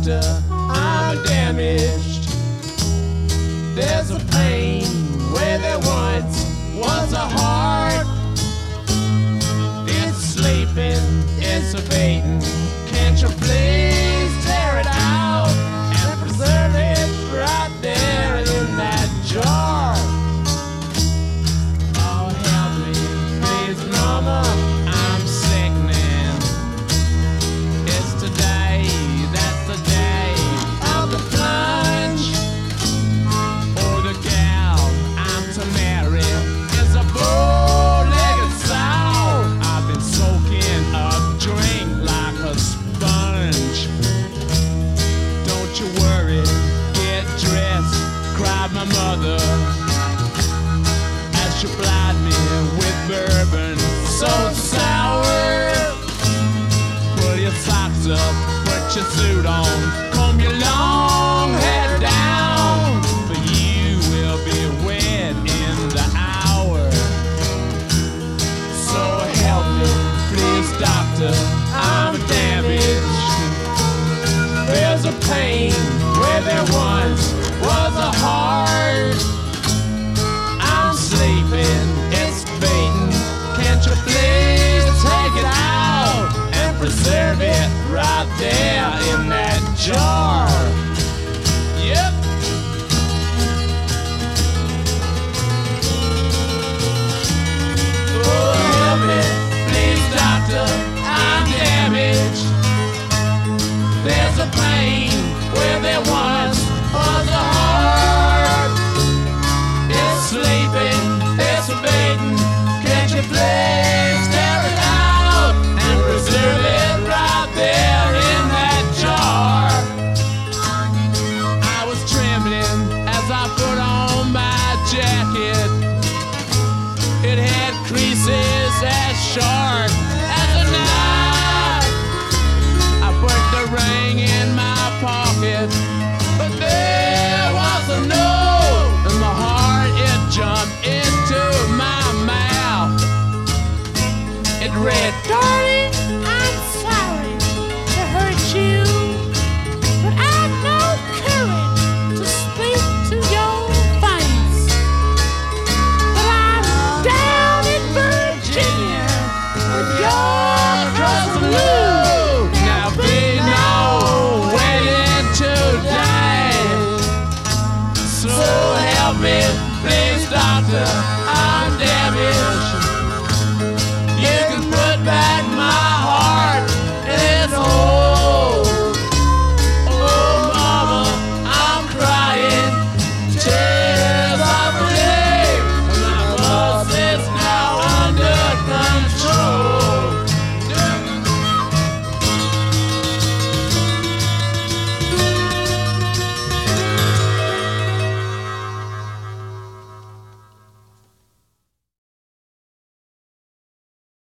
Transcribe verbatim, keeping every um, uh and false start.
doctor, I'm damaged. There's a pain where there once was a heart. It's sleeping, it's evading. Can't you please tear it out and preserve it right there in that jar? Oh, help me, please, mama, I'm sickening. It's today, that's the day of the plunge. Oh, the gal I'm to marry is a bow-legged sow. I've been soaking a drink like a sponge. Don't you worry, get dressed, cried my mother as she plied me with bourbon so sour. Pull your socks up, put your suit on, comb your long hair down, for you will be wed in the hour. So help me, please, doctor, I'm damaged. There's a pain where there once was a heart. I'm sleeping, it's fading. Can't you please take it out and preserve it right there in that jar? Yep. Oh, help me, please, doctor, I'm damaged. There's a pain where there once was a heart. It's sleeping, it's fading. Can't you please tear it out and preserve it right there in that jar? I was trembling as I put on my jacket. It had creases as sharp as a knife. I put the ring in my pocket, but there was a note in my heart. It jumped into my mouth. It read, Darling, I'm sorry to hurt you, but I've no courage to speak to your face. But I'm down in Virginia with your cousin Lou. now be no waiting today. So help me, please, doctor,